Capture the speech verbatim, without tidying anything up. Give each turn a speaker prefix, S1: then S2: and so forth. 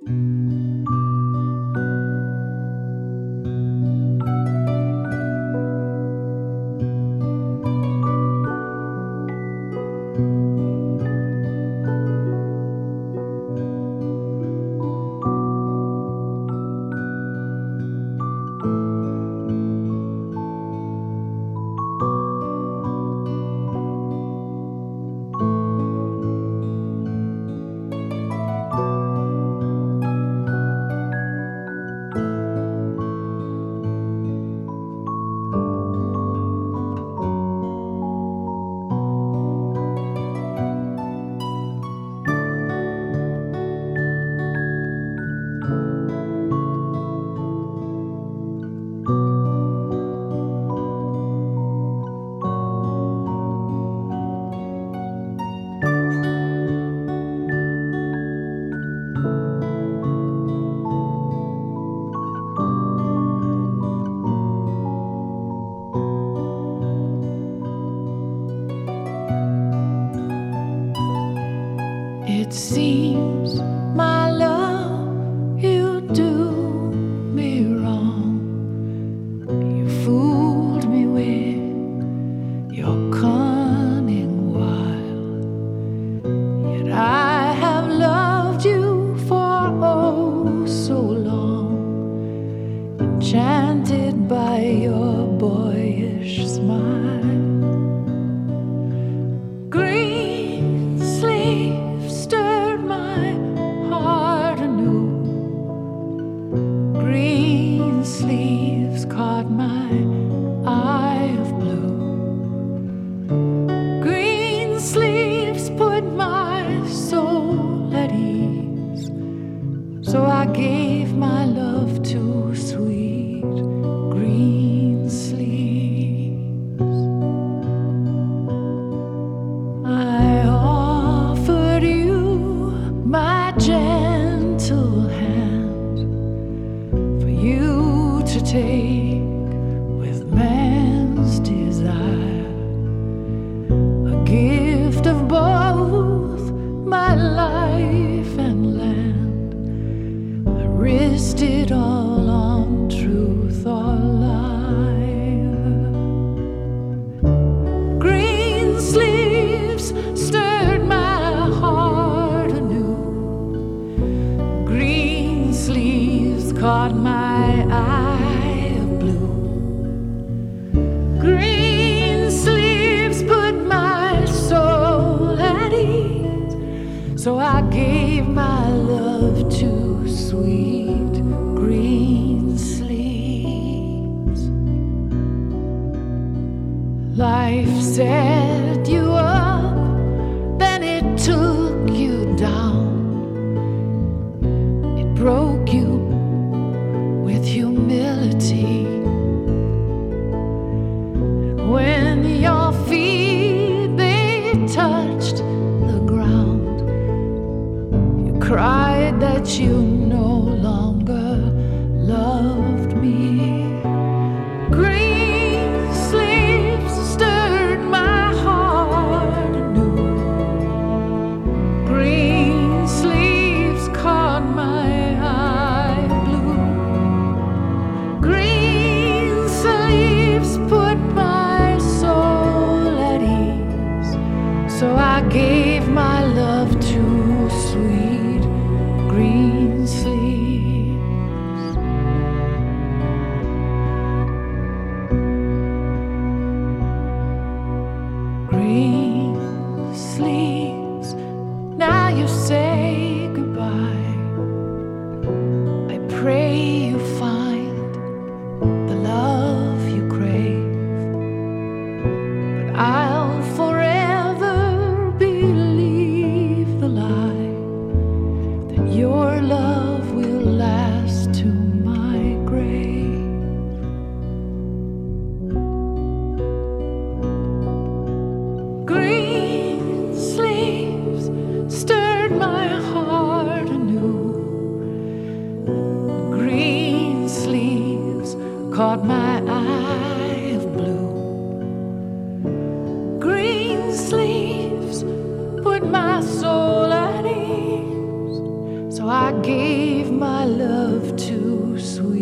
S1: It seems, my love, you do me wrong. You fooled me with your cunning wile. Yet I have loved you for oh so long, enchanted by your boyish smile. Green sleeves stirred my heart anew. Green sleeves caught my eye of blue. Green sleeves put my soul at ease. So I gave my love to sweet green sleeves. I offered you my gentle hand for you to take with man's desire, a gift of both my life and land. I risked it all on truth or lie. Green sleeves stirred my heart anew. Green sleeves caught my eye of blue. Green sleeves put my soul at ease. So I gave my love to sweet green sleeves. Life set you up, then it took you down. It broke you with humility. And when your feet they touched the ground, you cried that you no longer loved me. Green sleeves stirred my heart anew. Green sleeves caught my eye blue. Green sleeves put my soul at ease. So I gave my love to sweet green sleeves. Green sleeves, now you say goodbye. I pray you find the love you crave, but I'll forever believe the lie that your love will last to my grave. Green sleeves stirred my heart anew. Green sleeves caught my eye of blue. Green sleeves put my soul at ease. So So I gave my love to sweet.